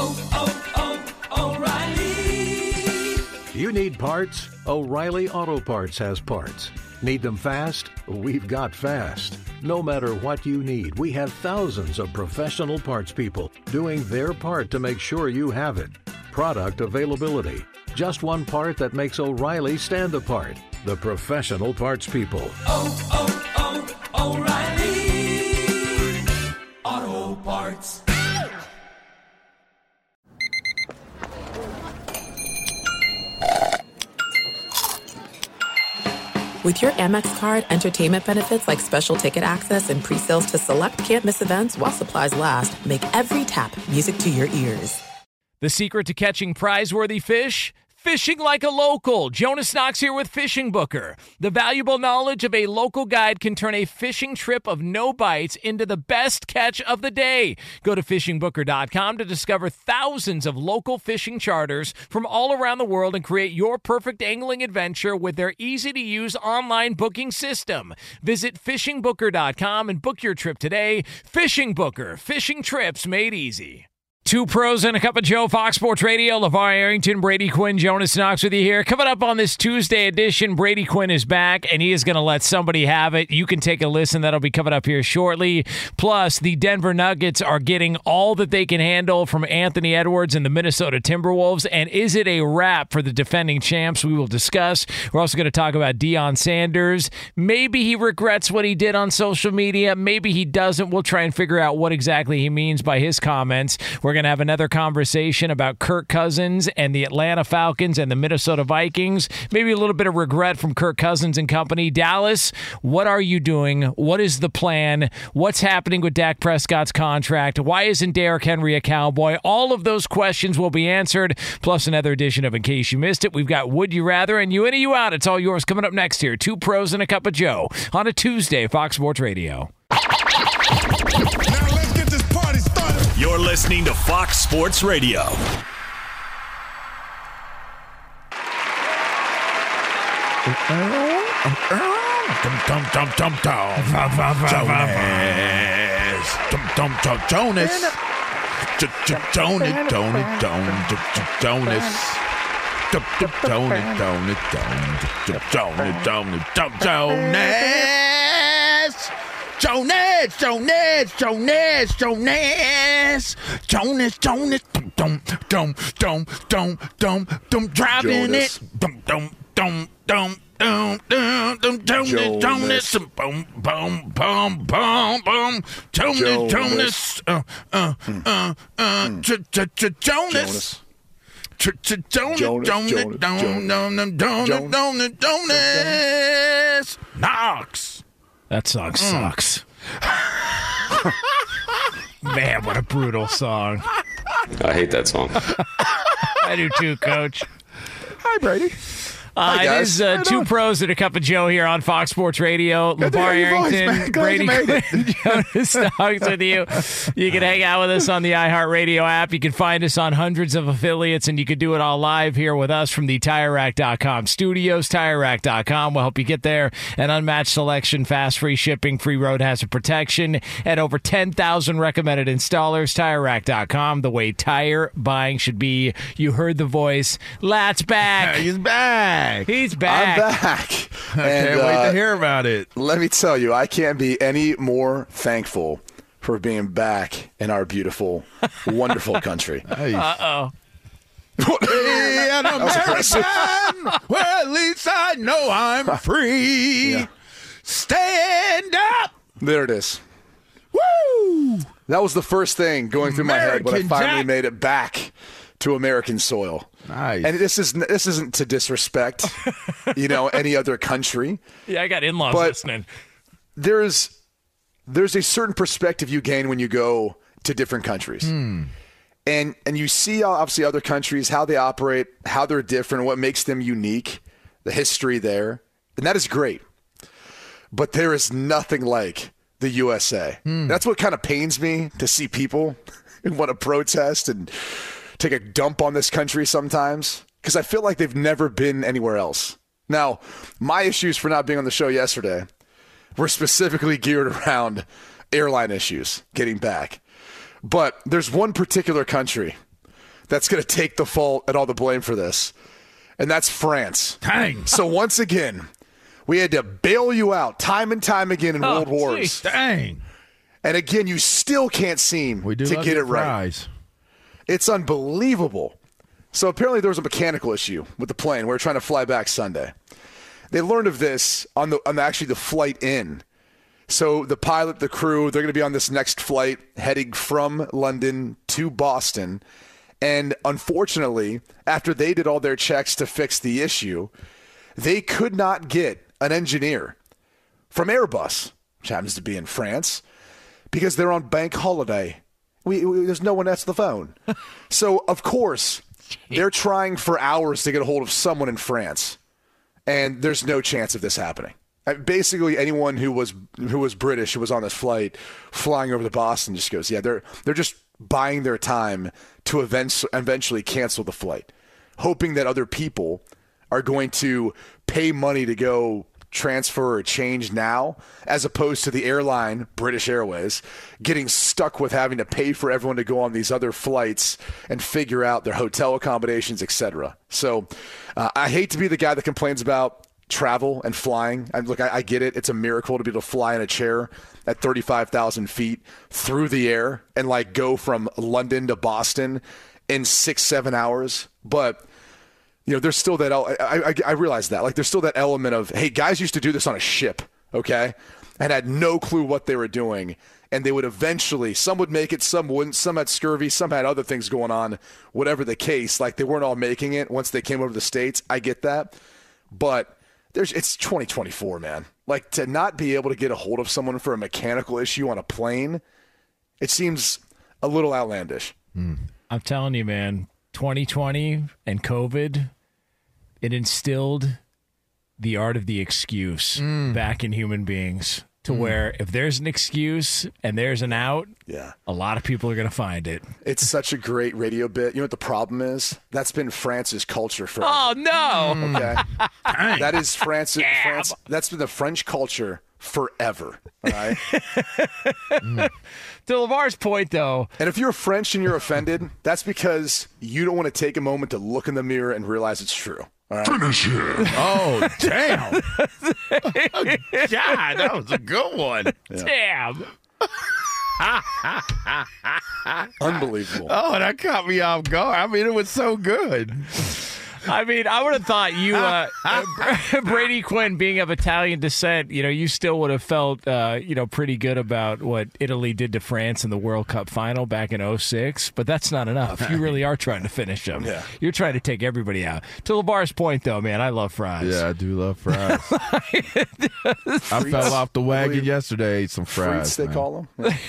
O'Reilly. You need parts? O'Reilly Auto Parts has parts. Need them fast? We've got fast. No matter what you need, we have thousands of professional parts people doing their part to make sure you have it. Product availability. Just one part that makes O'Reilly stand apart. The professional parts people. O'Reilly Auto Parts. With your Amex card, entertainment benefits like special ticket access and pre-sales to select can't-miss events while supplies last make every tap music to your ears. The secret to catching prize-worthy fish? Fishing like a local. Jonas Knox here with Fishing Booker. The valuable knowledge of a local guide can turn a fishing trip of no bites into the best catch of the day. Go to fishingbooker.com to discover thousands of local fishing charters from all around the world and create your perfect angling adventure with their easy-to-use online booking system. Visit fishingbooker.com and book your trip today. Fishing Booker. Fishing trips made easy. Two pros and a cup of Joe, Fox Sports Radio. LeVar Arrington, Brady Quinn, Jonas Knox with you here. Coming up on this Tuesday edition, Brady Quinn is back, and he is going to let somebody have it. You can take a listen. That'll be coming up here shortly. Plus, the Denver Nuggets are getting all that they can handle from Anthony Edwards and the Minnesota Timberwolves. And is it a wrap for the defending champs? We will discuss. We're also going to talk about Deion Sanders. Maybe he regrets what he did on social media. Maybe he doesn't. We'll try and figure out what exactly he means by his comments. We're going to have another conversation about Kirk Cousins and the Atlanta Falcons and the Minnesota Vikings. Maybe a little bit of regret from Kirk Cousins and company. Dallas, what are you doing? What is the plan? What's happening with Dak Prescott's contract? Why isn't Derrick Henry a Cowboy? All of those questions will be answered, plus another edition of In Case You Missed It. We've got Would You Rather and You In or You Out. It's all yours coming up next here. Two pros and a cup of Joe on a Tuesday, Fox Sports Radio. You're listening to Fox Sports Radio. Jonas, driving it, Jonas Knox. That song sucks. Man, what a brutal song. I hate that song. I do too, Coach. Hi, Brady. It is Two Pros and a Cup of Joe here on Fox Sports Radio. LeVar Arrington, Brady Quinn, Jonas Knox with you. You can hang out with us on the iHeartRadio app. You can find us on hundreds of affiliates, and you can do it all live here with us from the TireRack.com studios. TireRack.com will help you get there. An unmatched selection, fast, free shipping, free road hazard protection, and over 10,000 recommended installers. TireRack.com, the way tire buying should be. You heard the voice. Lat's back. He's back. He's back. I'm back. I can't wait to hear about it. Let me tell you, I can't be any more thankful for being back in our beautiful, wonderful country. Uh-oh. Hey, an American, well, at least I know I'm free. Yeah. Stand up. There it is. Woo! That was the first thing going through my head when I American finally Jack. made it back to American soil. Nice. And this isn't to disrespect, any other country. Yeah, I got in-laws But- listening. There's a certain perspective you gain when you go to different countries. And you see, obviously, other countries, how they operate, how they're different, what makes them unique, the history there. And that is great. But there is nothing like the USA. That's what kind of pains me, to see people who want to protest and take a dump on this country sometimes, because I feel like they've never been anywhere else. Now, my issues for not being on the show yesterday were specifically geared around airline issues getting back. But there's one particular country that's going to take the fault and all the blame for this, and that's France. Dang. So once again, we had to bail you out time and time again in world wars. Dang. And again, you still can't seem to get it right. It's unbelievable. So apparently there was a mechanical issue with the plane. We were trying to fly back Sunday. They learned of this on actually the flight in. So the pilot, the crew, they're going to be on this next flight heading from London to Boston. And unfortunately, after they did all their checks to fix the issue, they could not get an engineer from Airbus, which happens to be in France, because they're on bank holiday. There's no one answering the phone. So, of course, they're trying for hours to get a hold of someone in France. And there's no chance of this happening. Basically, anyone who was British who was on this flight flying over to Boston just goes, yeah, they're just buying their time to eventually cancel the flight, hoping that other people are going to pay money to go transfer or change now, as opposed to the airline, British Airways, getting stuck with having to pay for everyone to go on these other flights and figure out their hotel accommodations, etc. So I hate to be the guy that complains about travel and flying. I get it. It's a miracle to be able to fly in a chair at 35,000 feet through the air and go from London to Boston in 6-7 hours. But there's still that. I realize that. There's still that element of, hey, guys used to do this on a ship, okay, and had no clue what they were doing, and they would eventually. Some would make it, some wouldn't. Some had scurvy, some had other things going on. Whatever the case, they weren't all making it once they came over to the States. I get that, but it's 2024, man. To not be able to get a hold of someone for a mechanical issue on a plane, it seems a little outlandish. I'm telling you, man. 2020 and COVID, it instilled the art of the excuse back in human beings to where if there's an excuse and there's an out, a lot of people are going to find it. It's such a great radio bit. You know what the problem is? That's been France's culture forever. Oh, no. Okay. That is France. That's been the French culture forever. All right. To LeVar's point, though. And if you're French and you're offended, that's because you don't want to take a moment to look in the mirror and realize it's true. All right? Finish him. Oh, damn. God, that was a good one. Yeah. Damn. Unbelievable. Oh, that caught me off guard. It was so good. I would have thought you, Brady Quinn, being of Italian descent, you still would have felt, pretty good about what Italy did to France in the World Cup final back in 2006. But that's not enough. You really are trying to finish them. Yeah. You're trying to take everybody out. To LeVar's point, though, man, I love fries. Yeah, I do love fries. I fell off the wagon yesterday, ate some fries. Frites, they call them.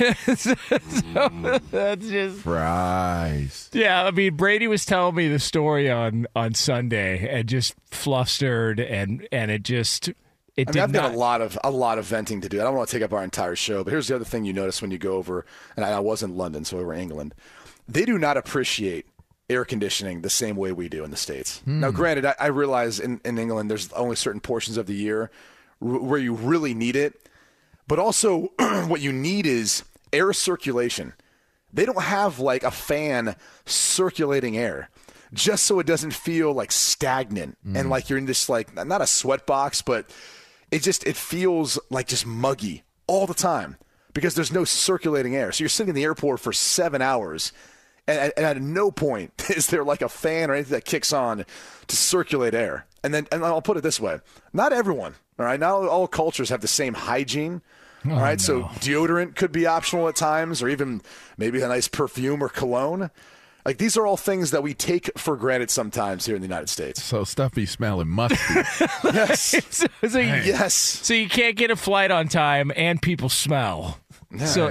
So, that's just fries. Yeah, Brady was telling me the story on Sunday and just flustered and it just it did I've not. got a lot of venting to do. I don't want to take up our entire show, but here's the other thing you notice when you go over, and I was in London, so we were in England. They do not appreciate air conditioning the same way we do in the States. Now, granted, I realize in England there's only certain portions of the year where you really need it, but also what you need is air circulation. They don't have a fan circulating air, just so it doesn't feel stagnant and you're in this not a sweat box, but it feels just muggy all the time because there's no circulating air. So you're sitting in the airport for 7 hours and at no point is there a fan or anything that kicks on to circulate air. And I'll put it this way. Not everyone, all right? Not all cultures have the same hygiene. All right, so deodorant could be optional at times, or even maybe a nice perfume or cologne. These are all things that we take for granted sometimes here in the United States. So stuff be smelling musty. Yes. Yes. So you can't get a flight on time and people smell. Yeah. So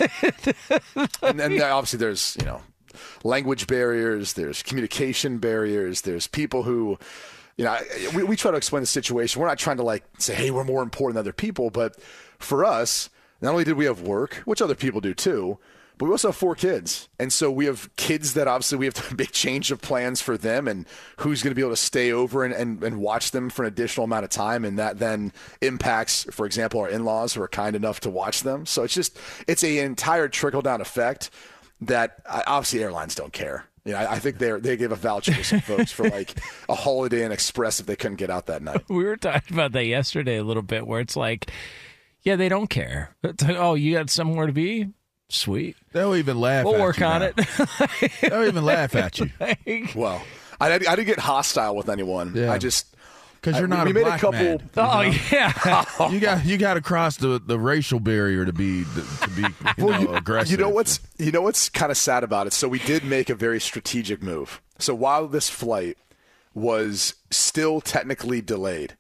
and obviously there's, language barriers, there's communication barriers, there's people who, we try to explain the situation. We're not trying to say, hey, we're more important than other people, but for us, not only did we have work, which other people do too, but we also have 4 kids. And so we have kids that obviously we have to make change of plans for them and who's going to be able to stay over and watch them for an additional amount of time. And that then impacts, for example, our in-laws who are kind enough to watch them. So it's an entire trickle-down effect that obviously airlines don't care. I think they gave a voucher to some folks for like a Holiday Inn Express if they couldn't get out that night. We were talking about that yesterday a little bit, where it's like, yeah, they don't care. It's like, oh, you got somewhere to be? Sweet. They'll even laugh We'll at work you on now. it. They'll even laugh at you. Well, I didn't get hostile with anyone. Yeah. I just Because you're not we a made black a couple. man. Oh, yeah. You got to cross the racial barrier to be aggressive. You know what's kind of sad about it? So we did make a very strategic move. So while this flight was still technically delayed,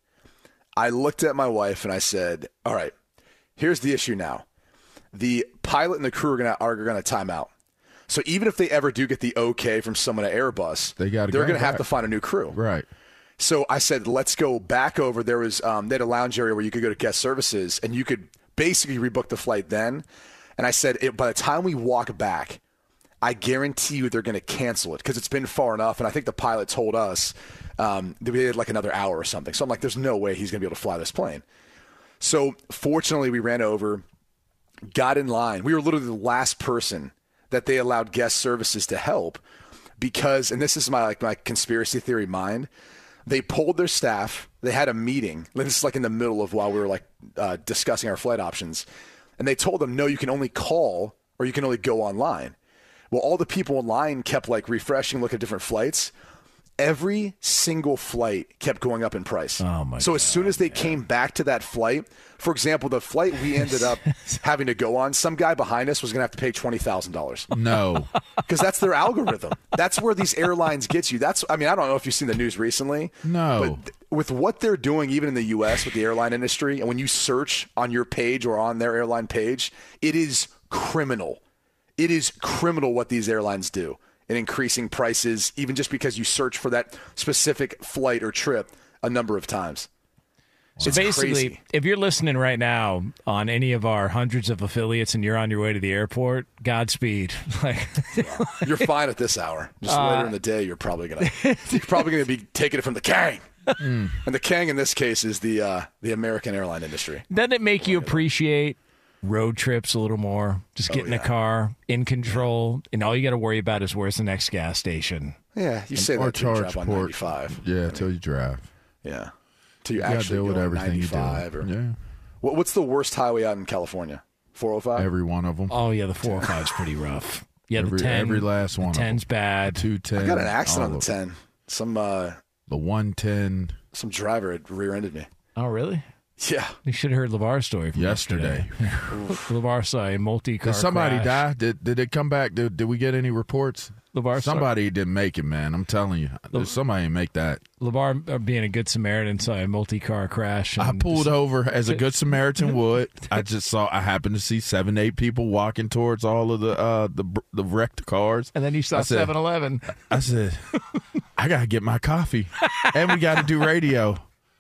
I looked at my wife and I said, all right, here's the issue now. The pilot and the crew are going to time out. So even if they ever do get the okay from someone at Airbus, they're going to have to find a new crew. Right. So I said, let's go back over. There was they had a lounge area where you could go to guest services, and you could basically rebook the flight then. And I said, by the time we walk back, I guarantee you they're going to cancel it because it's been far enough. And I think the pilot told us that we had like another hour or something. So I'm like, there's no way he's going to be able to fly this plane. So fortunately, we ran over, got in line. We were literally the last person that they allowed guest services to help because, and this is my conspiracy theory mind, they pulled their staff. They had a meeting. This is like in the middle of while we were discussing our flight options. And they told them, no, you can only call or you can only go online. Well, all the people online kept refreshing, looking at different flights. Every single flight kept going up in price. Oh my so as soon as they came back to that flight, for example, the flight we ended up having to go on, some guy behind us was going to have to pay $20,000. No. Because that's their algorithm. That's where these airlines get you. I don't know if you've seen the news recently. No. But with what they're doing, even in the U.S. with the airline industry, and when you search on your page or on their airline page, it is criminal. It is criminal what these airlines do in increasing prices, even just because you search for that specific flight or trip a number of times. So it's basically, crazy. If you're listening right now on any of our hundreds of affiliates and you're on your way to the airport, Godspeed. You're fine at this hour. Just later in the day, you're probably gonna be taking it from the Kang. And the Kang in this case is the American airline industry. Doesn't it make you appreciate road trips a little more? Just get in a car, in control, and all you got to worry about is where's the next gas station. Yeah, you say that till you drive on 95. Yeah, till you drive. Yeah, till you actually deal with go on everything 95. you do. What's the worst highway out in California? 405? Every one of them. Oh, yeah, the 405 is pretty rough. Yeah, the 10. Every last one. The 10's bad. 210. I got an accident on the 10. The 110. Some driver had rear-ended me. Oh, really? Yeah. You should have heard LeVar's story from yesterday. LeVar saw a multi-car Did somebody crash. die? Did it come back? Did we get any reports? Somebody didn't make it, man. I'm telling you. Somebody didn't make that. LeVar, being a good Samaritan, saw a multi-car crash. I pulled over as a good Samaritan would. I happened to see 7, 8 people walking towards all of the wrecked cars. And then you saw 7-Eleven. I said, I got to get my coffee. And we got to do radio.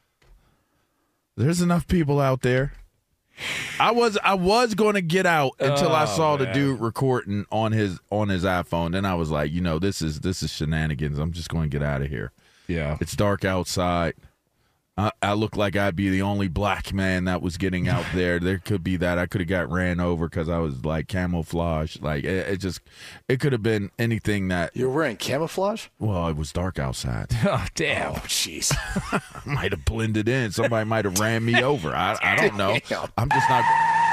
There's enough people out there. I was going to get out until I saw the dude recording on his iPhone. Then I was like, this is shenanigans. I'm just going to get out of here. Yeah. It's dark outside. I look like I'd be the only black man that was getting out there. There could be that. I could have got ran over because I was camouflage. It could have been anything that. You're wearing camouflage? Well, it was dark outside. Oh, damn. Oh, jeez. Might have blended in. Somebody might have ran me over. I don't know. I'm just not.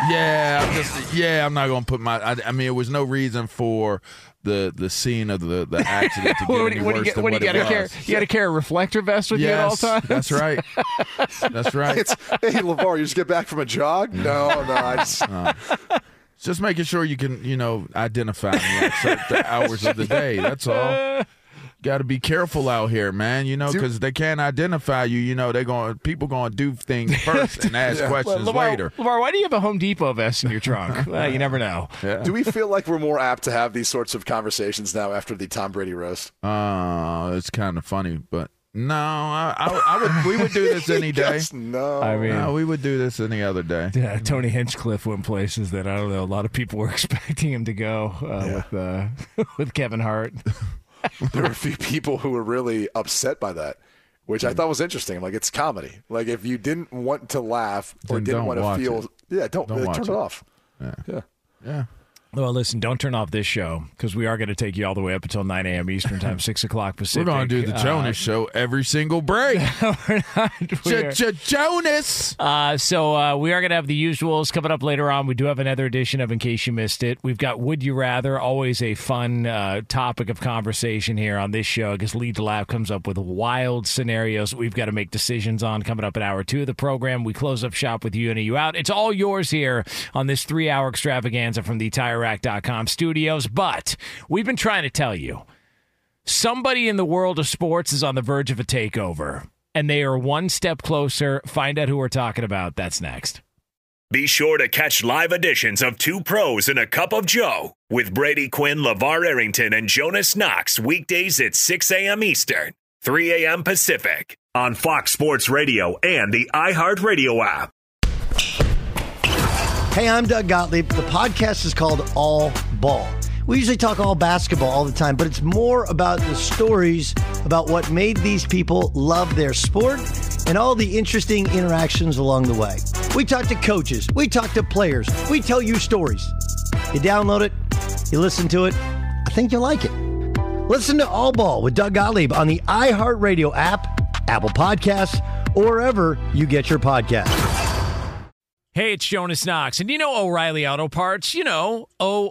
I'm not going to put my. I mean, it was no reason for the scene of the accident to get any worse than what it was. You got to carry a reflector vest with you at all times? That's right. That's right. Hey, LeVar, you just get back from a jog? No, I just... Just making sure you can, identify me at certain hours of the day. That's all. Got to be careful out here, man. Because they can't identify you. People going to do things first and ask questions later. LeVar, why do you have a Home Depot vest in your trunk? Well, you never know. Yeah. Do we feel like we're more apt to have these sorts of conversations now after the Tom Brady roast? It's kind of funny, but no, we would do this any day. No. I mean, no, we would do this any other day. Yeah, Tony Hinchcliffe went places that I don't know. A lot of people were expecting him to go with Kevin Hart. There were a few people who were really upset by that, which I thought was interesting. Like, it's comedy. Like, if you didn't want to laugh or didn't want to feel, don't turn it off. Yeah. Well, listen, don't turn off this show because we are going to take you all the way up until 9 a.m. Eastern Time, 6 o'clock Pacific. We're going to do the Jonas show every single break. Jonas! So we are going to have the usuals coming up later on. We do have another edition of In Case You Missed It. We've got Would You Rather, always a fun topic of conversation here on this show because Lead to Laugh comes up with wild scenarios we've got to make decisions on coming up in hour 2 of the program. We close up shop with You In and You Out. It's all yours here on this 3-hour extravaganza from the TireRack.com studios. But we've been trying to tell you, somebody in the world of sports is on the verge of a takeover, and they are one step closer. Find out who we're talking about. That's next. Be sure to catch live editions of Two Pros and a Cup of Joe with Brady Quinn, LeVar Arrington, and Jonas Knox weekdays at 6 a.m. Eastern, 3 a.m. Pacific on Fox Sports Radio and the iHeartRadio app. Hey, I'm Doug Gottlieb. The podcast is called All Ball. We usually talk all basketball all the time, but it's more about the stories about what made these people love their sport and all the interesting interactions along the way. We talk to coaches. We talk to players. We tell you stories. You download it. You listen to it. I think you'll like it. Listen to All Ball with Doug Gottlieb on the iHeartRadio app, Apple Podcasts, or wherever you get your podcasts. Hey, it's Jonas Knox, and you know O'Reilly Auto Parts, you know,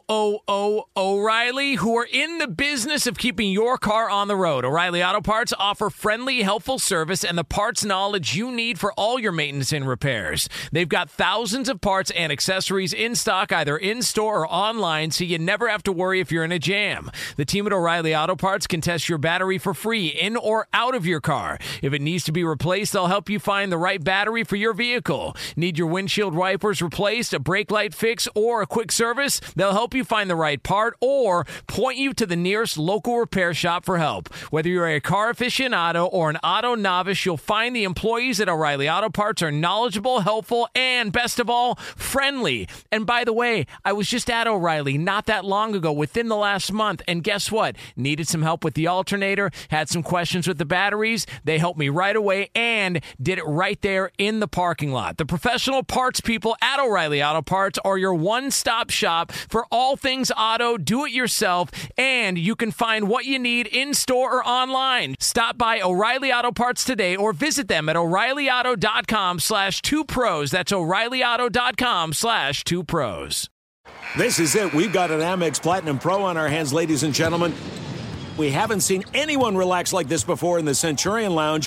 O'Reilly, who are in the business of keeping your car on the road. O'Reilly Auto Parts offer friendly, helpful service and the parts knowledge you need for all your maintenance and repairs. They've got thousands of parts and accessories in stock, either in-store or online, so you never have to worry if you're in a jam. The team at O'Reilly Auto Parts can test your battery for free in or out of your car. If it needs to be replaced, they'll help you find the right battery for your vehicle. Need your windshield wipers replaced, a brake light fix, or a quick service? They'll help you find the right part or point you to the nearest local repair shop for help. Whether you're a car aficionado or an auto novice, you'll find the employees at O'Reilly Auto Parts are knowledgeable, helpful, and best of all, friendly. And by the way, I was just at O'Reilly not that long ago, within the last month, and guess what? Needed some help with the alternator, had some questions with the batteries. They helped me right away and did it right there in the parking lot. The professional parts people at O'Reilly Auto Parts are your one-stop shop for all things auto, do-it-yourself, and you can find what you need in-store or online. Stop by O'Reilly Auto Parts today or visit them at O'ReillyAuto.com/2pros. That's O'ReillyAuto.com/2pros. This is it. We've got an Amex Platinum Pro on our hands, ladies and gentlemen. We haven't seen anyone relax like this before in the Centurion Lounge.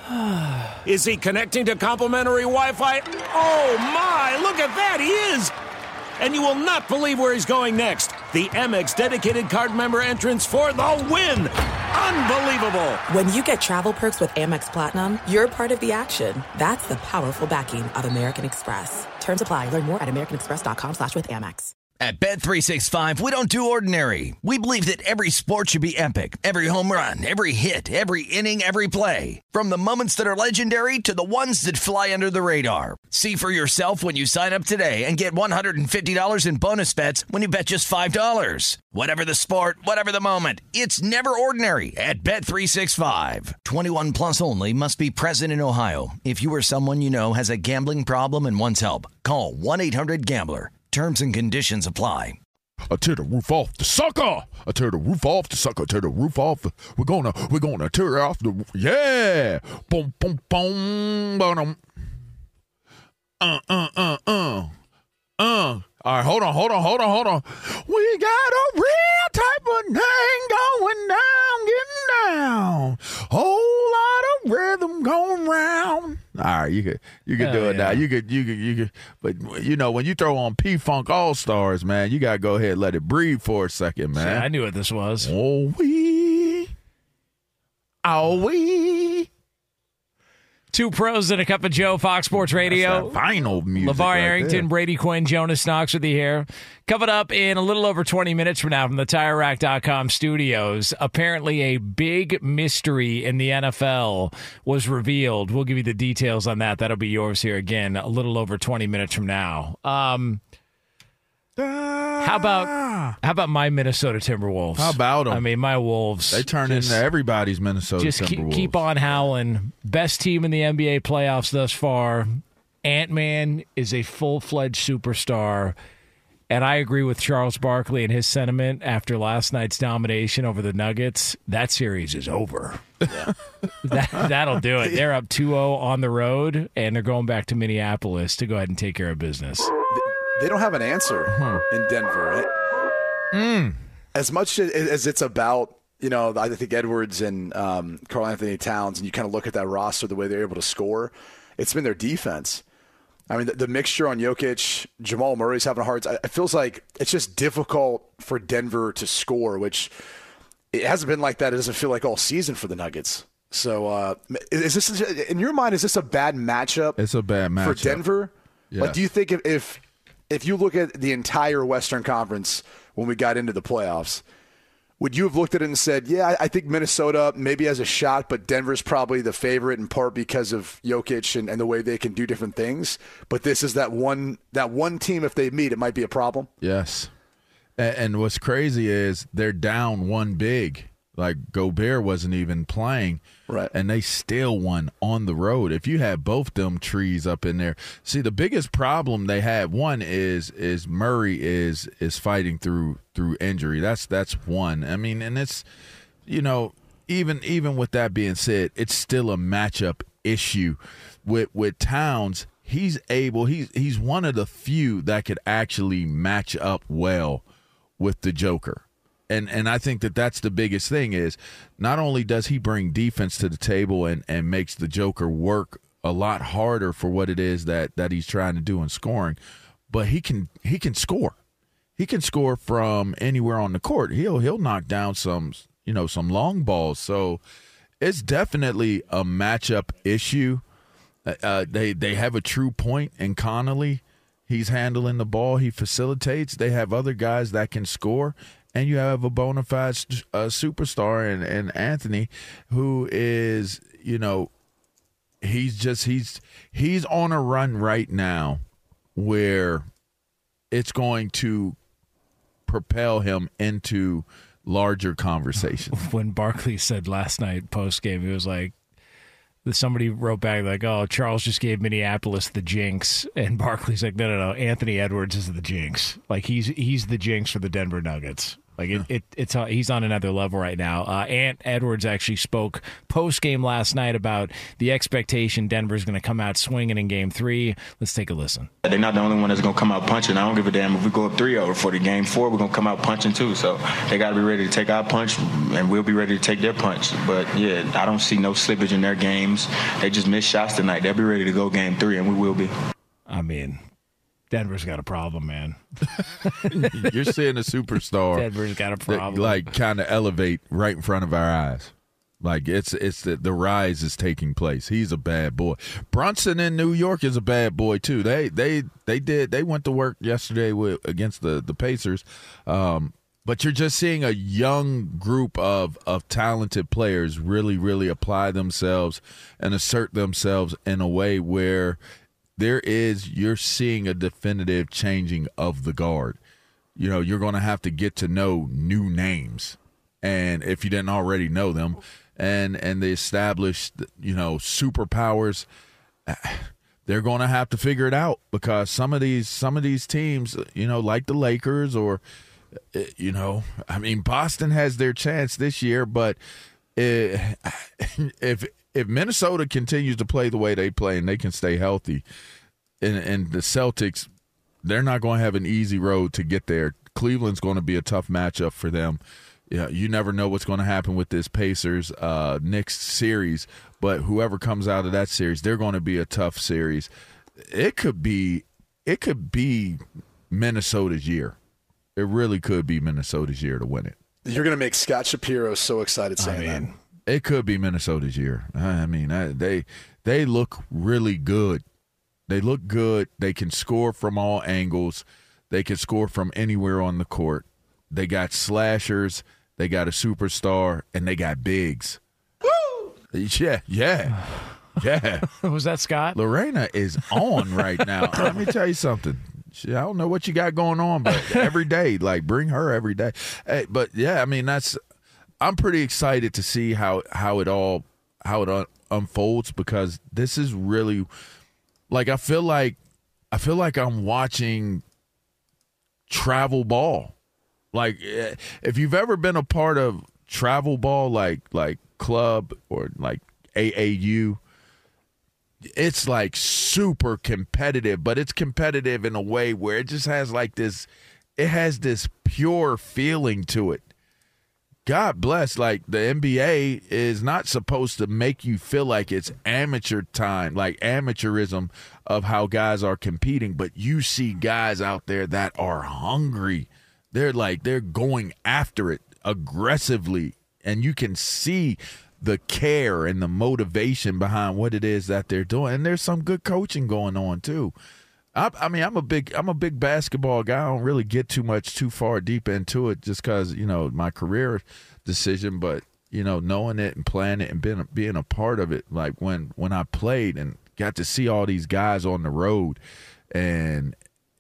Is he connecting to complimentary Wi-Fi? Oh, my! Look at that! He is! And you will not believe where he's going next. The Amex dedicated card member entrance for the win! Unbelievable! When you get travel perks with Amex Platinum, you're part of the action. That's the powerful backing of American Express. Terms apply. Learn more at americanexpress.com/withAmex. At Bet365, we don't do ordinary. We believe that every sport should be epic. Every home run, every hit, every inning, every play. From the moments that are legendary to the ones that fly under the radar. See for yourself when you sign up today and get $150 in bonus bets when you bet just $5. Whatever the sport, whatever the moment, it's never ordinary at Bet365. 21 plus only. Must be present in Ohio. If you or someone you know has a gambling problem and wants help, call 1-800-GAMBLER. Terms and conditions apply. I tear the roof off the sucker. I tear the roof off the sucker. Tear the roof off. We're gonna tear off the roof. Yeah. Boom, boom, boom. Boom. All right, hold on. We got a real type of thing going down, getting down. Whole lot of rhythm going round. All right, you could do it now. You could. But you know, when you throw on P-Funk All-Stars, man, you gotta go ahead and let it breathe for a second, man. Yeah, I knew what this was. Oh we. Two Pros and a Cup of Joe, Fox Sports Radio. Vinyl music. LeVar Arrington, Brady Quinn, Jonas Knox with you here. Coming up in a little over 20 minutes from now from the TireRack.com studios. Apparently a big mystery in the NFL was revealed. We'll give you the details on that. That'll be yours here again a little over 20 minutes from now. How about my Minnesota Timberwolves? How about them? I mean, my Wolves. They turn into everybody's Minnesota Timberwolves. Just keep on howling. Best team in the NBA playoffs thus far. Ant-Man is a full-fledged superstar. And I agree with Charles Barkley and his sentiment after last night's domination over the Nuggets. That series is over. Yeah. That'll do it. They're up 2-0 on the road, and they're going back to Minneapolis to go ahead and take care of business. They don't have an answer in Denver. Right? As much as it's about, I think Edwards and Karl Anthony Towns, and you kind of look at that roster, the way they're able to score, it's been their defense. I mean, the mixture on Jokic, Jamal Murray's having a hard time. It feels like it's just difficult for Denver to score, which it hasn't been like that. It doesn't feel like all season for the Nuggets. So is this, in your mind, is this a bad matchup? It's a bad matchup. For Denver? Yes. Like, do you think if you look at the entire Western Conference when we got into the playoffs, would you have looked at it and said, yeah, I think Minnesota maybe has a shot, but Denver's probably the favorite in part because of Jokic and the way they can do different things? But this is that one team, if they meet, it might be a problem? Yes. And what's crazy is they're down one big. Like, Gobert wasn't even playing. Right. And they still won on the road. If you had both them trees up in there. See, the biggest problem they had, one is Murray is fighting through injury. That's one. I mean, and it's, even with that being said, it's still a matchup issue with Towns. He's one of the few that could actually match up well with the Joker. And I think that's the biggest thing is not only does he bring defense to the table and makes the Joker work a lot harder for what it is that he's trying to do in scoring, but he can score. He can score from anywhere on the court. He'll knock down some long balls. So it's definitely a matchup issue. They have a true point in Connolly. He's handling the ball. He facilitates. They have other guys that can score. And you have a bona fide superstar in Anthony, who is, he's on a run right now where it's going to propel him into larger conversation. When Barkley said last night post game, he was like, somebody wrote back like, "Oh, Charles just gave Minneapolis the jinx," and Barkley's like, "No. Anthony Edwards is the jinx. Like he's the jinx for the Denver Nuggets. Like he's on another level right now." Ant Edwards actually spoke post game last night about the expectation Denver's going to come out swinging in Game 3. Let's take a listen. They're not the only one that's going to come out punching. I don't give a damn if we go up 3-0 for the Game 4. We're going to come out punching too. So they got to be ready to take our punch, and we'll be ready to take their punch. But yeah, I don't see no slippage in their games. They just missed shots tonight. They'll be ready to go Game 3, and we will be. I mean, Denver's got a problem, man. You're seeing a superstar. Denver's got a problem. Like kind of elevate right in front of our eyes. Like it's the rise is taking place. He's a bad boy. Brunson in New York is a bad boy too. They went to work yesterday against the Pacers. But you're just seeing a young group of talented players really, really apply themselves and assert themselves in a way where you're seeing a definitive changing of the guard. You're going to have to get to know new names, and if you didn't already know them, and the established superpowers, they're going to have to figure it out, because some of these teams, like the Lakers or Boston has their chance this year, but if Minnesota continues to play the way they play and they can stay healthy, and the Celtics, they're not going to have an easy road to get there. Cleveland's going to be a tough matchup for them. Yeah, you never know what's going to happen with this Pacers Knicks series, but whoever comes out of that series, they're going to be a tough series. It could be Minnesota's year. It really could be Minnesota's year to win it. You're going to make Scott Shapiro so excited saying that. It could be Minnesota's year. They look really good. They look good. They can score from all angles. They can score from anywhere on the court. They got slashers. They got a superstar, and they got bigs. Woo! Yeah. Was that Scott? Lorena is on right now. Let me tell you something. I don't know what you got going on, but every day, bring her every day. Hey, but yeah, I'm pretty excited to see how it unfolds, because this is really I feel like I'm watching travel ball. Like, if you've ever been a part of travel ball, like club or like AAU, it's like super competitive, but it's competitive in a way where it just has like this, it has this pure feeling to it. God bless, like the NBA is not supposed to make you feel like it's amateur time, like amateurism of how guys are competing, but you see guys out there that are hungry. They're going after it aggressively, and you can see the care and the motivation behind what it is that they're doing. And there's some good coaching going on too. I mean, I'm a big basketball guy. I don't really get too far deep into it just because, my career decision, but, knowing it and playing it and being a part of it, like when I played and got to see all these guys on the road and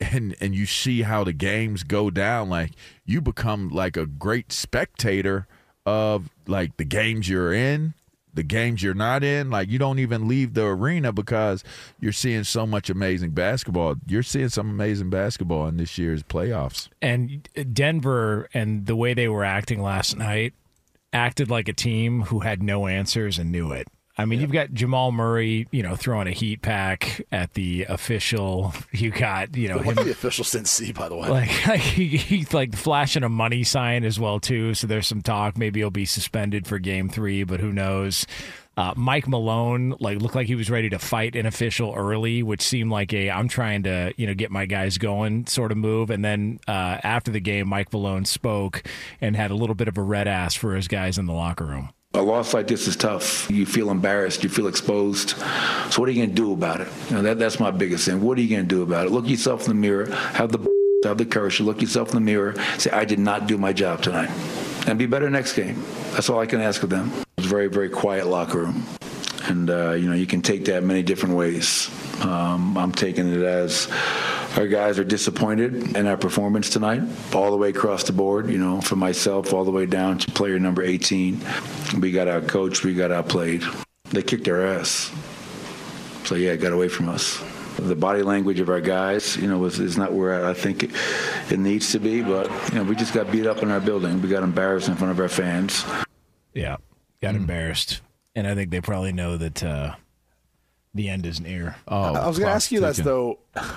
you see how the games go down, like you become like a great spectator of like the games you're in, the games you're not in. Like you don't even leave the arena because you're seeing so much amazing basketball. You're seeing some amazing basketball in this year's playoffs. And Denver and the way they were acting last night acted like a team who had no answers and knew it. I mean, You've got Jamal Murray, throwing a heat pack at the official. You got, what the officials didn't see, by the way. Like he's like flashing a money sign as well too. So there's some talk maybe he'll be suspended for Game 3, but who knows? Mike Malone looked like he was ready to fight an official early, which seemed like I'm trying to get my guys going sort of move. And then after the game, Mike Malone spoke and had a little bit of a red ass for his guys in the locker room. A loss like this is tough. You feel embarrassed. You feel exposed. So what are you going to do about it? That's my biggest thing. What are you going to do about it? Look yourself in the mirror. Have the courage to look yourself in the mirror. Say, I did not do my job tonight. And be better next game. That's all I can ask of them. It was a very, very quiet locker room. And, you can take that many different ways. I'm taking it as our guys are disappointed in our performance tonight, all the way across the board, from myself all the way down to player number 18. We got our coach, we got outplayed. They kicked our ass. So, it got away from us. The body language of our guys, is not where I think it needs to be. But, we just got beat up in our building. We got embarrassed in front of our fans. Yeah, got embarrassed. And I think they probably know that the end is near. I was going to ask you that, though.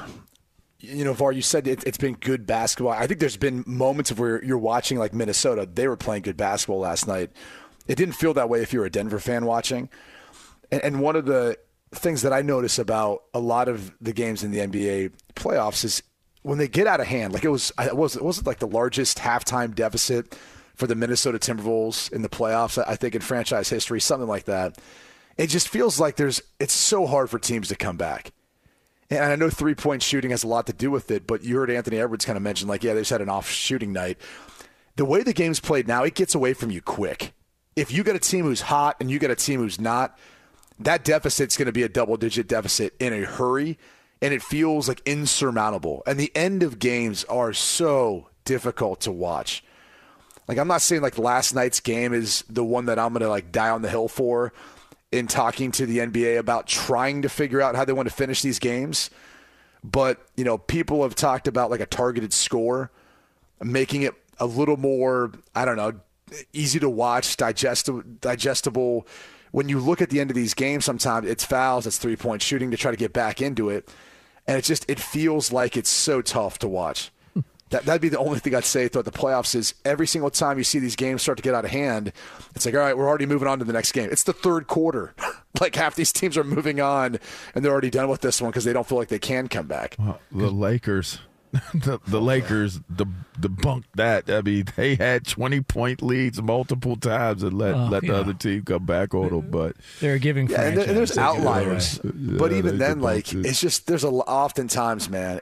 Var, you said it's been good basketball. I think there's been moments of where you're watching like Minnesota. They were playing good basketball last night. It didn't feel that way if you're a Denver fan watching. And one of the things that I notice about a lot of the games in the NBA playoffs is when they get out of hand. Like it wasn't like the largest halftime deficit for the Minnesota Timberwolves in the playoffs, I think in franchise history, something like that. It just feels like it's so hard for teams to come back. And I know three-point shooting has a lot to do with it, but you heard Anthony Edwards kind of mention, they just had an off shooting night. The way the game's played now, it gets away from you quick. If you got a team who's hot and you got a team who's not, that deficit's going to be a double-digit deficit in a hurry, and it feels like insurmountable. And the end of games are so difficult to watch. Like, I'm not saying like last night's game is the one that I'm going to like die on the hill for in talking to the NBA about trying to figure out how they want to finish these games. But, people have talked about like a targeted score, making it a little more, easy to watch, digestible. When you look at the end of these games, sometimes it's fouls, it's three-point shooting to try to get back into it. And it feels like it's so tough to watch. That'd be the only thing I'd say throughout the playoffs is every single time you see these games start to get out of hand, it's like, all right, we're already moving on to the next game. It's the third quarter. Like half these teams are moving on, and they're already done with this one because they don't feel like they can come back. Well, the Lakers, the Lakers debunked that. I mean, they had 20-point leads multiple times and let the other team come back on them. But they're giving and there's outliers. But even then, it's just there's oftentimes, man,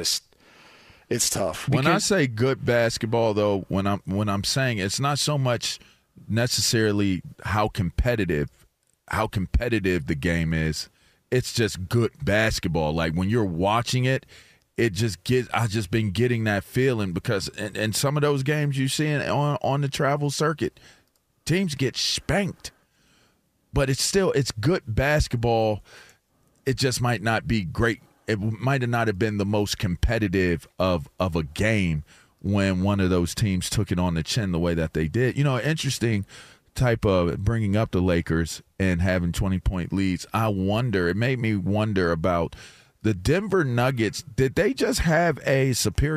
it's tough. When I say good basketball, though, when I'm saying it's not so much necessarily how competitive the game is. It's just good basketball. Like when you're watching it, I've just been getting that feeling because in some of those games you see on the travel circuit, teams get spanked, but it's good basketball. It just might not be great it might have not have been the most competitive of a game when one of those teams took it on the chin the way that they did. Interesting type of bringing up the Lakers and having 20-point leads. It made me wonder about the Denver Nuggets. Did they just have a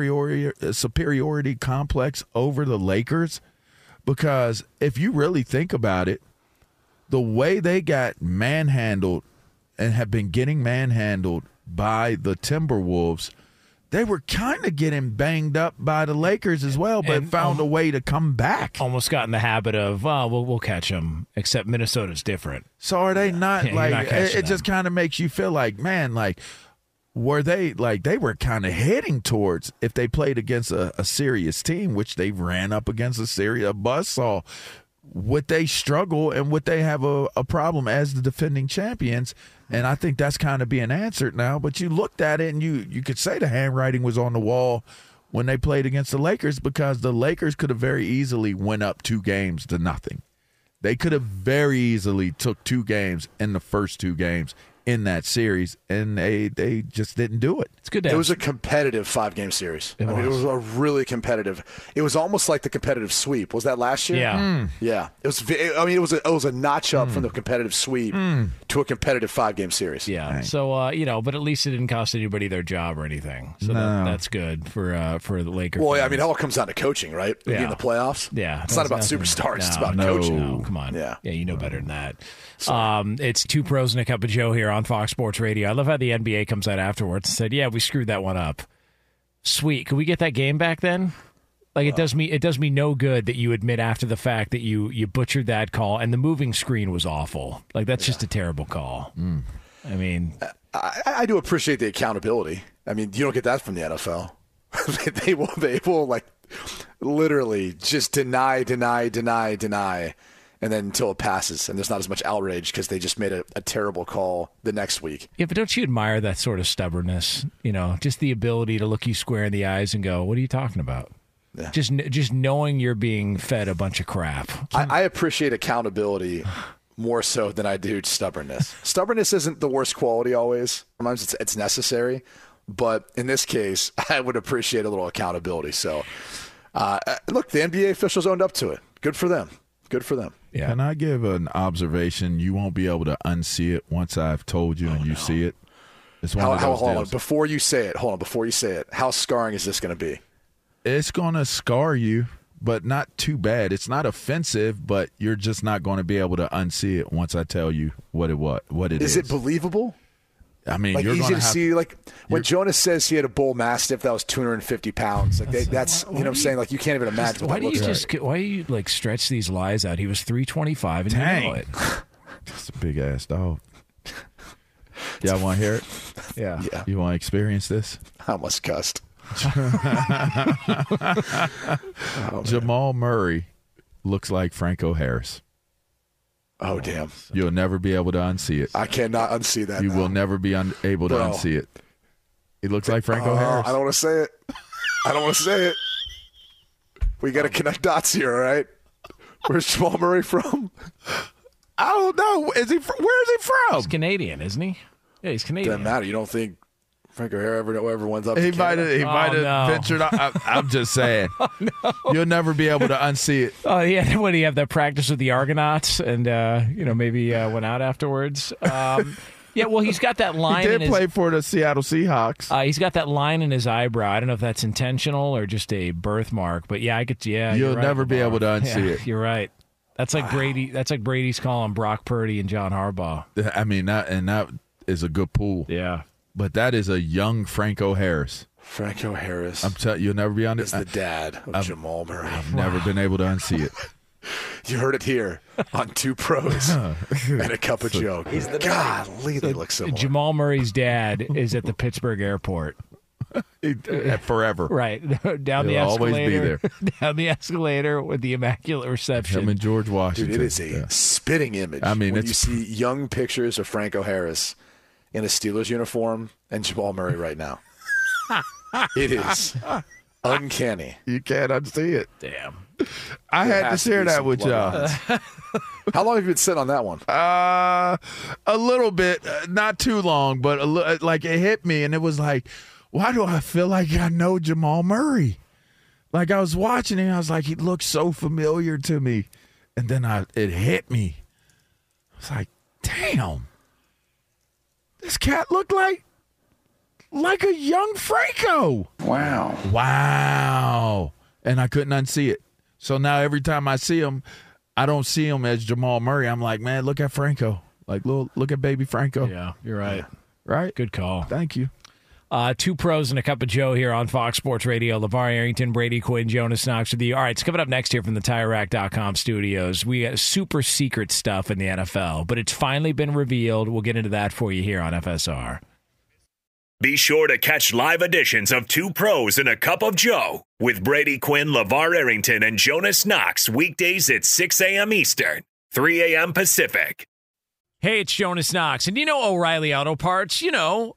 superiority complex over the Lakers? Because if you really think about it, the way they got manhandled and have been getting manhandled by the Timberwolves, they were kind of getting banged up by the Lakers as well, but found a way to come back. Almost got in the habit of, we'll catch them, except Minnesota's different. So are they not, it just kind of makes you feel like, man, were they, they were kind of heading towards, if they played against a serious team, which they ran up against a buzzsaw, would they struggle and would they have a problem as the defending champions? And I think that's kind of being answered now. But you looked at it and you could say the handwriting was on the wall when they played against the Lakers, because the Lakers could have very easily went up 2-0. They could have very easily took 2 games in the first 2 games in that series, and they just didn't do it. It's good. It was a competitive 5-game series. It was a really competitive. It was almost like the competitive sweep. Was that last year? Yeah, yeah. It was. It was a notch up from the competitive sweep to a competitive 5-game series. Yeah. Right. So but at least it didn't cost anybody their job or anything. So that's good for the Lakers. Well, fans. It all comes down to coaching, right? Yeah. In the playoffs. Yeah, it's not about superstars. It's about coaching. No, come on. Yeah, you know better than that. It's Two Pros and a Cup of Joe here on Fox Sports Radio. I love how the NBA comes out afterwards and said, "Yeah, we screwed that one up." Sweet. Can we get that game back then? It does me no good that you admit after the fact that you butchered that call, and the moving screen was awful. That's just a terrible call. I mean, I do appreciate the accountability. I mean, you don't get that from the NFL. they will literally just deny, and then until it passes, and there's not as much outrage because they just made a terrible call the next week. Yeah, but don't you admire that sort of stubbornness? Just the ability to look you square in the eyes and go, "What are you talking about?" Yeah. Just knowing you're being fed a bunch of crap. I appreciate accountability more so than I do stubbornness. Stubbornness isn't the worst quality always. Sometimes it's necessary, but in this case, I would appreciate a little accountability. So, look, the NBA officials owned up to it. Good for them. Good for them. Yeah. Can I give an observation? You won't be able to unsee it once I've told you you see it. It's one of those hold deals. on. Before you say it, how scarring is this going to be? It's going to scar you, but not too bad. It's not offensive, but you're just not going to be able to unsee it once I tell you what it is. Is it believable? I mean, you're easy to see. When Jonas says he had a bull mastiff that was 250 pounds, that's you know what I'm saying. You can't even imagine. Why do you stretch these lies out? He was 325, and Dang. you know it. Just a big ass dog. Y'all want to hear it? Yeah. You want to experience this? I almost cussed. Jamal Murray looks like Franco Harris. Oh, damn. You'll never be able to unsee it. I cannot unsee that. You will never be able to unsee it. He looks like Franco Harris. I don't want to say it. We got to connect dots here, all right? Where's Jamal Murray from? I don't know. Where is he from? He's Canadian, isn't he? Yeah, he's Canadian. Doesn't matter. You don't think Franco Harris ever went up? He might have ventured. I'm just saying. You'll never be able to unsee it. Oh yeah, when he had that practice with the Argonauts, and maybe went out afterwards. Yeah, well, he's got that line. He did play for the Seattle Seahawks. He's got that line in his eyebrow. I don't know if that's intentional or just a birthmark, but yeah, I could. Yeah, you'll never be able to unsee it. You're right. That's like Brady. That's like Brady's calling Brock Purdy and John Harbaugh. I mean, that is a good pool. Yeah. But that is a young Franco Harris. Franco Harris. I'm telling you, you'll never be on is the dad of Jamal Murray. I've never been able to unsee it. You heard it here on Two Pros and a Cup of Joe. Golly, they look similar. Jamal Murray's dad is at the Pittsburgh airport. Forever. Right. Down the escalator. Always be there. Down the escalator with the immaculate reception. Him and George Washington. Dude, it is a spitting image. I mean, when you see young pictures of Franco Harris in a Steelers uniform and Jamal Murray right now. It is uncanny. You can't unsee it. Damn. I had to share that with y'all. How long have you been sitting on that one? A little bit, not too long, but like it hit me, and it was like, why do I feel like I know Jamal Murray? Like I was watching him, I was like, he looks so familiar to me, and then it hit me. I was like, damn, this cat looked like a young Franco. Wow. And I couldn't unsee it. So now every time I see him, I don't see him as Jamal Murray. I'm like, man, look at Franco. Like, look at baby Franco. Yeah, you're right. Yeah. Right? Good call. Thank you. Two pros and a cup of Joe here on Fox Sports Radio. LeVar Arrington, Brady Quinn, Jonas Knox with you. All right, it's coming up next here from the TireRack.com studios. We got super secret stuff in the NFL, but it's finally been revealed. We'll get into that for you here on FSR. Be sure to catch live editions of Two Pros and a Cup of Joe with Brady Quinn, LeVar Arrington, and Jonas Knox weekdays at 6 a.m. Eastern, 3 a.m. Pacific. Hey, it's Jonas Knox, and you know O'Reilly Auto Parts. You know,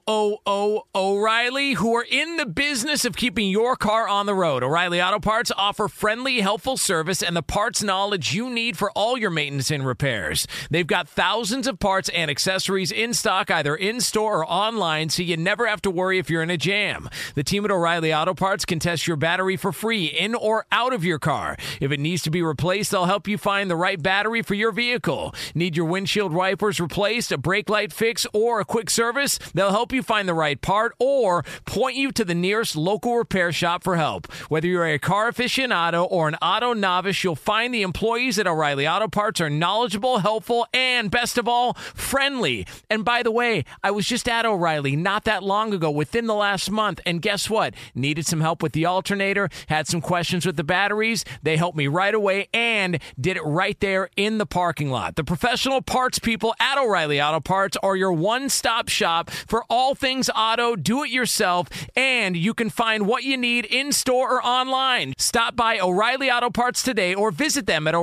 O'Reilly, who are in the business of keeping your car on the road. O'Reilly Auto Parts offer friendly, helpful service and the parts knowledge you need for all your maintenance and repairs. They've got thousands of parts and accessories in stock, either in-store or online, so you never have to worry if you're in a jam. The team at O'Reilly Auto Parts can test your battery for free in or out of your car. If it needs to be replaced, they'll help you find the right battery for your vehicle. Need your windshield wipers replaced, a brake light fix, or a quick service? They'll help you find the right part or point you to the nearest local repair shop for help. Whether you're a car aficionado or an auto novice, you'll find the employees at O'Reilly Auto Parts are knowledgeable, helpful, and best of all, friendly. And by the way, I was just at O'Reilly not that long ago, within the last month, and guess what? Needed some help with the alternator, had some questions with the batteries. They helped me right away and did it right there in the parking lot. The professional parts people at O'Reilly Auto Parts are your one-stop shop for all things auto, do-it-yourself, and you can find what you need in-store or online. Stop by O'Reilly Auto Parts today or visit them at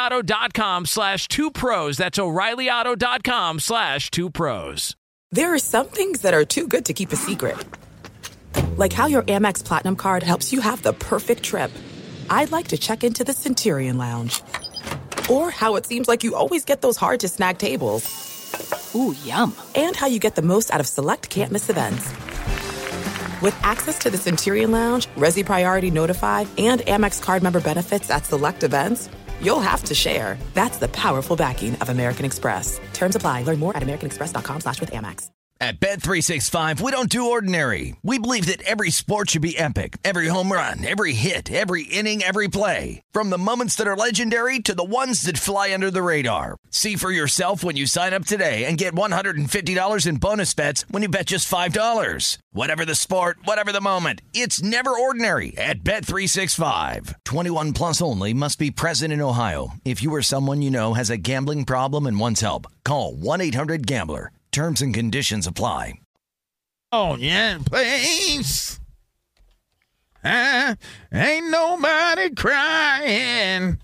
O'ReillyAuto.com/2pros. That's O'ReillyAuto.com/2pros. There are some things that are too good to keep a secret. Like how your Amex Platinum card helps you have the perfect trip. I'd like to check into the Centurion Lounge. Or how it seems like you always get those hard-to-snag tables. Ooh, yum. And how you get the most out of select can't-miss events. With access to the Centurion Lounge, Resi Priority Notified, and Amex card member benefits at select events, you'll have to share. That's the powerful backing of American Express. Terms apply. Learn more at americanexpress.com/withAmex. At Bet365, we don't do ordinary. We believe that every sport should be epic. Every home run, every hit, every inning, every play. From the moments that are legendary to the ones that fly under the radar. See for yourself when you sign up today and get $150 in bonus bets when you bet just $5. Whatever the sport, whatever the moment, it's never ordinary at Bet365. 21 plus only. Must be present in Ohio. If you or someone you know has a gambling problem and wants help, call 1-800-GAMBLER. Terms and conditions apply. Oh, yeah, please. Ain't nobody crying.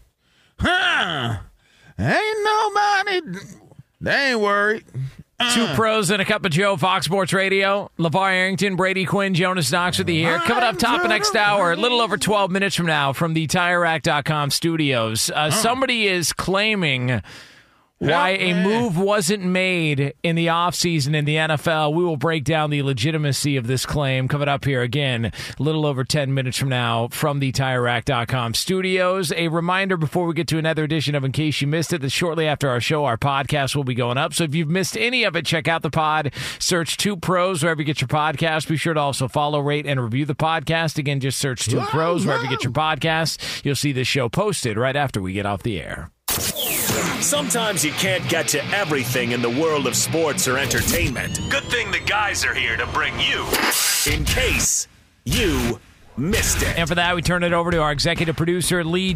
Ain't nobody. They ain't worried. Two pros and a cup of Joe, Fox Sports Radio. LeVar Arrington, Brady Quinn, Jonas Knox with you here. Coming up top of next hour, a little over 12 minutes from now from the TireRack.com studios. Somebody is claiming why a move wasn't made in the offseason in the NFL. We will break down the legitimacy of this claim coming up here again a little over 10 minutes from now from the TireRack.com studios. A reminder before we get to another edition of In Case You Missed It, that shortly after our show, our podcast will be going up. So if you've missed any of it, check out the pod. Search Two Pros wherever you get your podcast. Be sure to also follow, rate, and review the podcast. Again, just search Two Pros wherever you get your podcast. You'll see this show posted right after we get off the air. Sometimes you can't get to everything in the world of sports or entertainment. Good thing the guys are here to bring you In Case You Missed It. And for that, we turn it over to our executive producer, Lee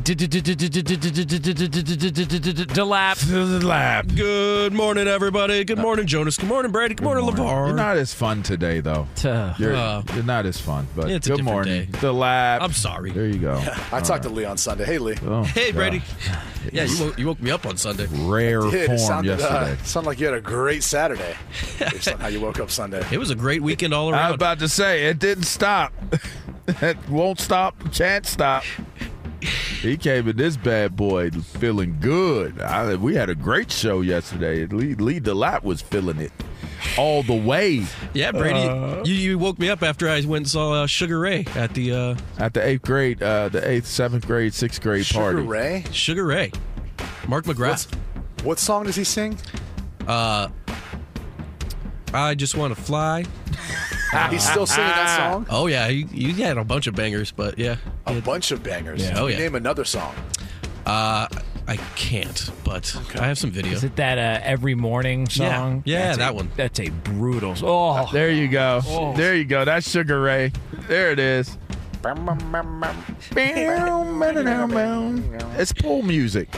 DeLapp. Good morning, everybody. Good morning, Jonas. Good morning, Brady. Good morning, LeVar. You're not as fun today, though. You're not as fun, but it's good morning. DeLapp. I'm sorry. There you go. I talked to Lee on Sunday. Hey, Lee. Oh, hey, Brady. Yeah, you woke me up on Sunday. Rare form yesterday. Sounded like you had a great Saturday based on how you woke up Sunday. It was a great weekend all around. I was about to say, it didn't stop. It won't stop. Can't stop. He came in this bad boy feeling good. We had a great show yesterday. Lee DeLapp was feeling it all the way. Yeah, Brady, you woke me up after I went and saw Sugar Ray at the 8th grade, the 8th, 7th grade, 6th grade party. Sugar Ray. Mark McGrath. What song does he sing? I Just Want to Fly. He's still singing that song? Oh, yeah. He had a bunch of bangers, but yeah. A bunch of bangers? Yeah. Oh, yeah. Name another song. I can't, but I have some video. Is it that Every Morning song? Yeah, that one. That's a brutal. Oh, there you go. Oh. There you go. That's Sugar Ray. There it is. It's pool music.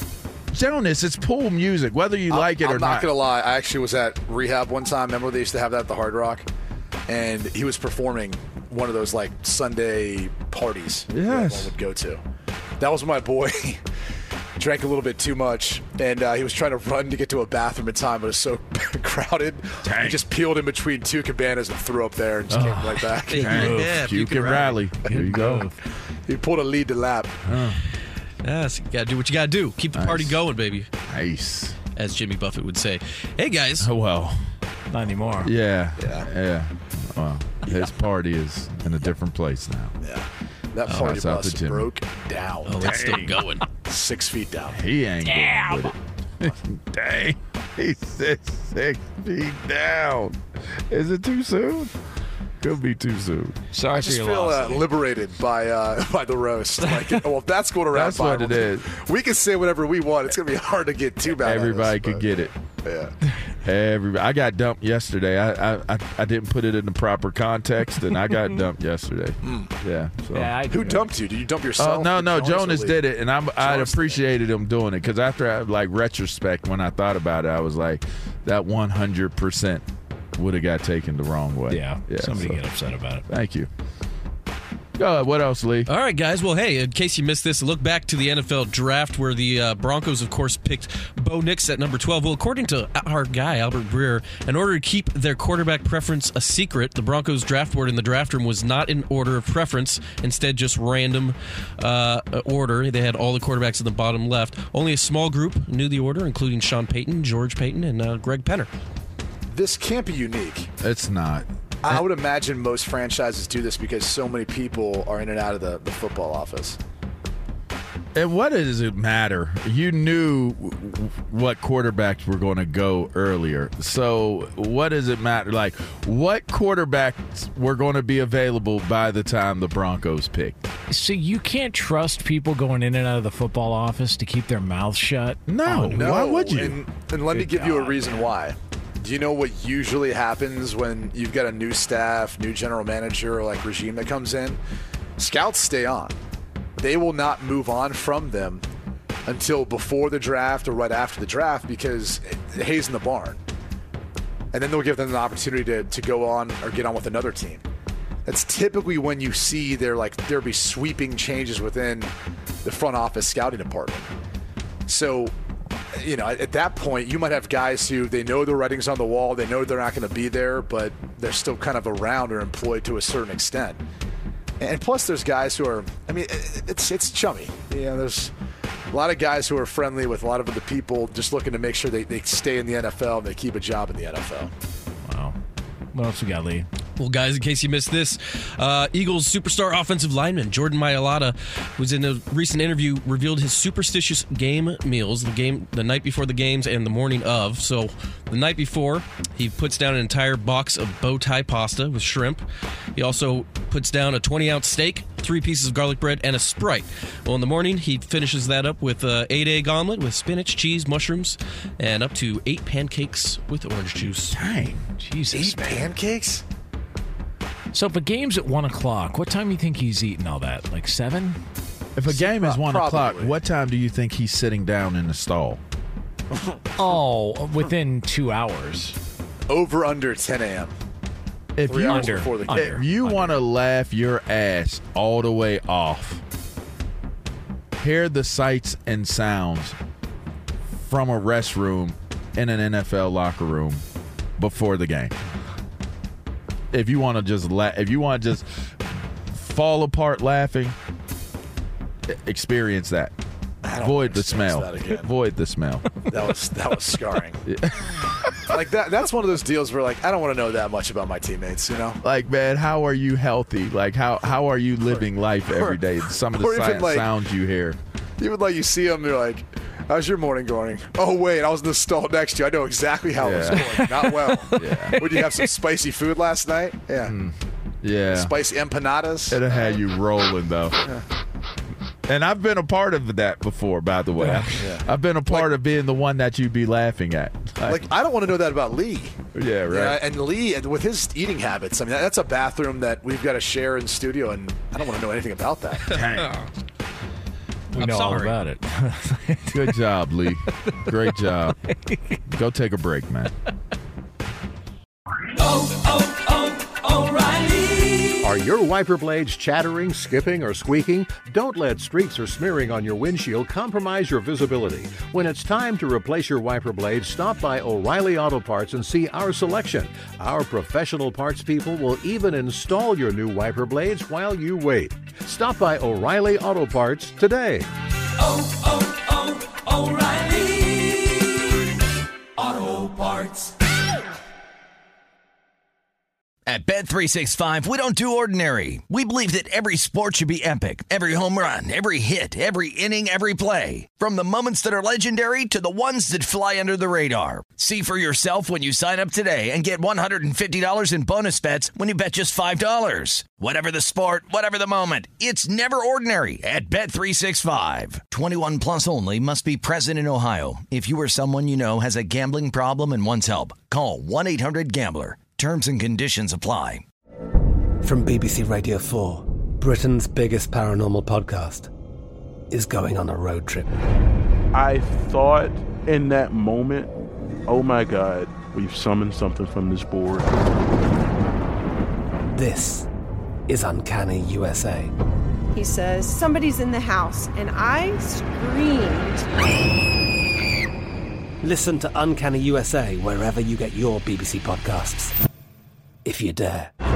Jonas, it's pool music, whether you like it or not. I'm not going to lie. I actually was at rehab one time. Remember they used to have that at the Hard Rock? And he was performing one of those, like, Sunday parties that everyone would go to. That was my boy. Drank a little bit too much, and he was trying to run to get to a bathroom in time, but it was so crowded. Dang. He just peeled in between two cabanas and threw up there and just came right back. Puke and rally. Here you go. He pulled a lead to lap. Yes, you got to do what you got to do. Keep the party going, baby. Nice. As Jimmy Buffett would say. Hey, guys. Oh, well. Not anymore. Yeah. Well, his party is in a different place now. Yeah. That party bus broke down. Oh, it's still going. 6 feet down. He ain't going with it. Dang. He's 6 feet down. Is it too soon? Could be too soon. Sorry, I just feel liberated by the roast. Like, well, if that's going around. That's what it is. We can say whatever we want. It's going to be hard to get too bad. Everybody could get it. Yeah. Everybody. I got dumped yesterday. I didn't put it in the proper context, and I got dumped yesterday. Yeah. So. Who dumped you? Did you dump yourself? No. Jonas did it, and I appreciated him doing it because after retrospect, when I thought about it, I was like, that 100% would have got taken the wrong way. Yeah. Somebody get upset about it. Thank you. Go ahead. What else, Lee? All right, guys. Well, hey, in case you missed this, look back to the NFL draft where the Broncos, of course, picked Bo Nix at number 12. Well, according to our guy, Albert Breer, in order to keep their quarterback preference a secret, the Broncos draft board in the draft room was not in order of preference, instead just random order. They had all the quarterbacks in the bottom left. Only a small group knew the order, including Sean Payton, George Payton, and Greg Penner. This can't be unique. It's not. I would imagine most franchises do this because so many people are in and out of the football office. And what does it matter? You knew what quarterbacks were going to go earlier. So what does it matter? Like, what quarterbacks were going to be available by the time the Broncos picked? So you can't trust people going in and out of the football office to keep their mouths shut? No. Why would you? And let me give you a reason why. Do you know what usually happens when you've got a new staff, new general manager, or like regime that comes in? Scouts stay on. They will not move on from them until before the draft or right after the draft because hay's in the barn. And then they'll give them an opportunity to go on or get on with another team. That's typically when you see there'll be sweeping changes within the front office scouting department. So, you know, at that point, you might have guys who they know the writing's on the wall, they know they're not going to be there, but they're still kind of around or employed to a certain extent. And plus, there's guys who are, I mean, it's chummy. You know, there's a lot of guys who are friendly with a lot of other people just looking to make sure they stay in the NFL and they keep a job in the NFL. Wow. What else we got, Lee? Well, guys, in case you missed this, Eagles superstar offensive lineman Jordan Mailata, who's in a recent interview, revealed his superstitious game meals, the night before the games and the morning of. So the night before, he puts down an entire box of bow tie pasta with shrimp. He also puts down a 20-ounce steak, 3 pieces of garlic bread, and a Sprite. Well, in the morning, he finishes that up with an 8-egg omelet with spinach, cheese, mushrooms, and up to 8 pancakes with orange juice. Dang. Jesus, 8 pancakes? So if a game's at 1 o'clock, what time do you think he's eating all that? Like 7? If a game is 1 o'clock, Probably. what time do you think he's sitting down in the stall? Within 2 hours. Over under 10 a.m. If 3 you, hours before the game. if you want to laugh your ass all the way off, hear the sights and sounds from a restroom in an NFL locker room before the game. If you want to just fall apart laughing, experience that. Avoid the smell. Avoid the smell. That was scarring. Like that's one of those deals where like I don't want to know that much about my teammates, you know? Like, man, how are you healthy? Like how are you living life every day? Some of the sounds you hear. Even like you see them, they're like, how's your morning going? Oh, wait, I was in the stall next to you. I know exactly how it was going. Not well. Would you have some spicy food last night? Yeah. Yeah. Spicy empanadas. It'll have you rolling, though. Yeah. And I've been a part of that before, by the way. Yeah. I've been a part of being the one that you'd be laughing at. Like I don't want to know that about Lee. Yeah, right. Yeah, and Lee, with his eating habits, I mean, that's a bathroom that we've got to share in studio, and I don't want to know anything about that. Dang. We know all about it. Good job, Lee. Great job. Go take a break, man. O'Reilly. Are your wiper blades chattering, skipping, or squeaking? Don't let streaks or smearing on your windshield compromise your visibility. When it's time to replace your wiper blades, stop by O'Reilly Auto Parts and see our selection. Our professional parts people will even install your new wiper blades while you wait. Stop by O'Reilly Auto Parts today. O'Reilly Auto Parts. At Bet365, we don't do ordinary. We believe that every sport should be epic. Every home run, every hit, every inning, every play. From the moments that are legendary to the ones that fly under the radar. See for yourself when you sign up today and get $150 in bonus bets when you bet just $5. Whatever the sport, whatever the moment, it's never ordinary at Bet365. 21 plus only. Must be present in Ohio. If you or someone you know has a gambling problem and wants help, call 1-800-GAMBLER. Terms and conditions apply. From BBC Radio 4, Britain's biggest paranormal podcast is going on a road trip. I thought in that moment, oh my God, we've summoned something from this board. This is Uncanny USA. He says, somebody's in the house, and I screamed. Listen to Uncanny USA wherever you get your BBC podcasts, if you dare.